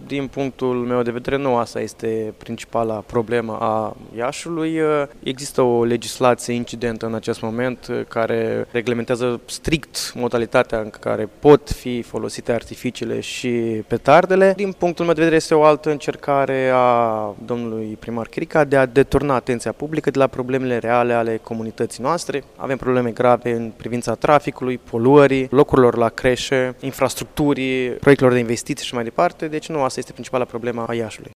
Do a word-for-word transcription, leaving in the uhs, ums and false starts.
din punctul meu de vedere, nu asta este principala problemă a Iașului. Există o legislație incidentă în acest moment care reglementează strict modalitatea în care pot fi folosite artificiile și petardele. Din punctul meu de vedere, este o altă încercare a domnului primar Chirica de a deturna atenția publică de la problemele reale ale comunității noastre. Avem probleme grave în privința traficului, poluării, locurilor la creșe, infrastructurii, proiectelor de investiții și mai departe. Deci nu asta este principala problemă a Iașului.